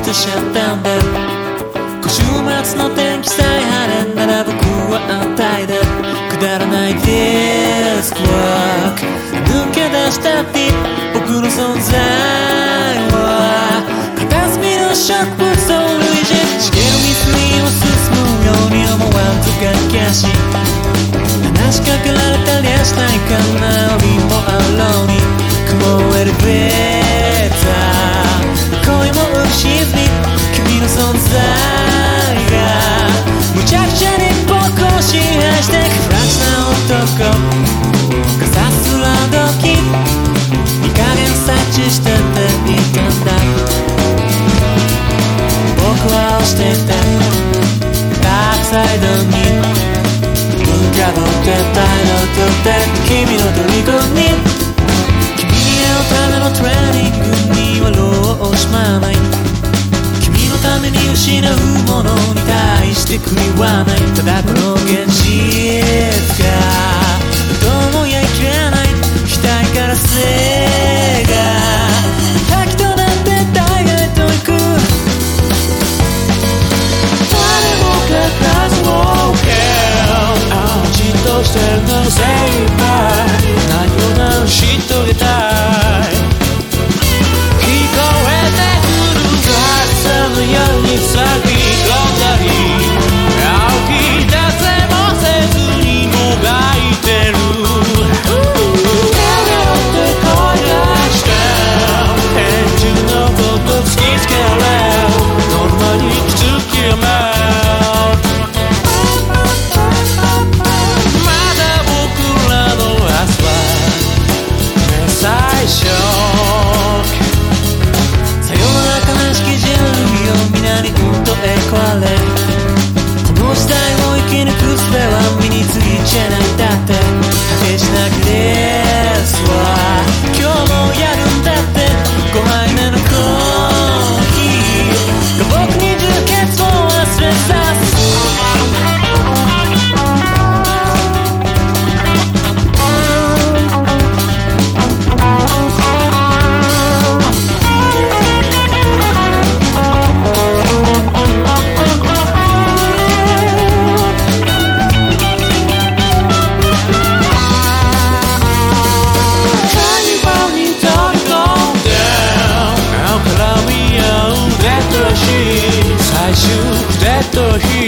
捨てちゃったんだ。今週末の天気さえ晴れんなら僕は安泰だ。くだらないデスクワーク抜け出したって僕の存在は片隅の植物を類似茂る水を進むように思わずがきゃし話しかけられたりはしないかな。檻もあろうに雲エレベーター恋も浮き沈み君の存在がむちゃくちゃに僕を支配してくフランスな男がさすら時いい加減察知してていたんだ。僕は押してたダークサイドに向かってたのとって君の虜に君のためのトレーニングには労を惜しまない。君のために失うものに対して悔いはない。ただこの現実がどうもやいきれない額から背が滝となって大概と行く誰もが数を受けじっとしてるの精一杯何を成し遂げたい。聞こえてくる風のように咲き込んだり青き出せもせずにもがいてる手をって声がして返事のこと突きつけられノルマにきつきやめまだ僕らの明日は最初さよなら悲しき人類を皆にうんと栄光れこの時代を生き抜く術は身についちゃないだって果てしなくレースは今日もやるんだって5杯目のコーヒーが僕に充血を忘れさす最終デッドヒー